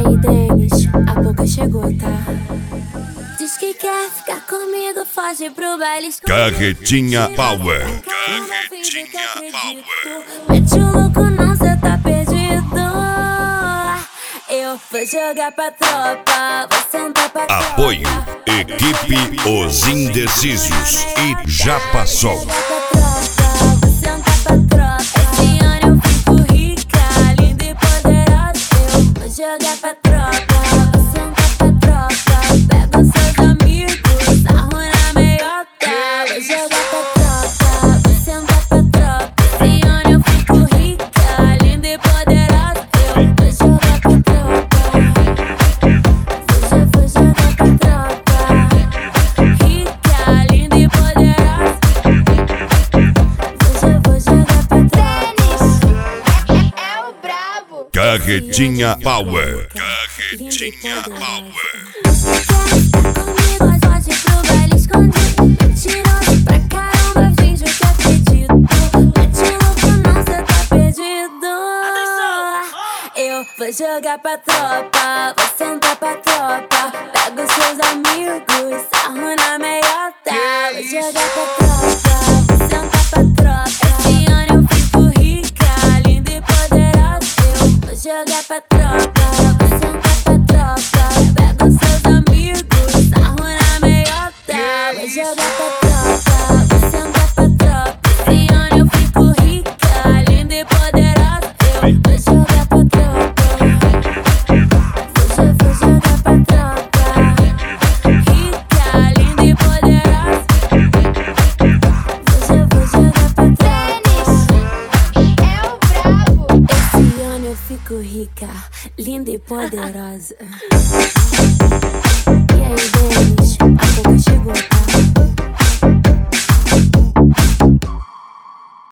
Ei, Denis, a boca chegou, tá? Diz que quer ficar comigo, foge pro baile escondido. Carretinha Power. Carretinha Power. Mete o louco, não, cê tá perdido. Eu vou jogar pra tropa, vou sentar pra tropa. Apoio, equipe Os Indecisos e Já Passou. Vou sentar pra tropa. Esse ano eu fico rica, linda e poderosa. Eu vou jogar pra tropa, vou sentar pra tropa. Pega os seus amigos, sarro na meiota. Vou jogar pra tropa, vou sentar pra tropa. Esse ano eu fico rica, linda e poderosa. Eu vou jogar pra tropa. Vou jogar pra tropa. Rica, linda e poderosa. Vou jogar pra tropa. Denis é o brabo. Carretinha Power. Carretinha Power. Comigo foge pro baile escondido. Mentiroso pra caramba, finge que acredito. Mete louco, não, cê tá perdido. Eu vou jogar pra tropa, vou sentar pra tropa. Pega os seus amigos, sarro na meiota. Vou jogar pra tropa, vou sentar pra tropa. Esse ano eu fico rica, linda e poderosa. Eu vou jogar pra tropa, vou sentar pra tropa. Pega os seus amigos, sarro na meiota. Vou jogar pra tropa, vou sentar pra tropa. Esse ano eu fico rica, linda e poderosa. Eu vou jogar pra tropa. Vou jogar pra tropa. Rica, linda e poderosa. Vou jogar pra tropa. Denis é o brabo. Esse ano eu fico rica, linda e poderosa.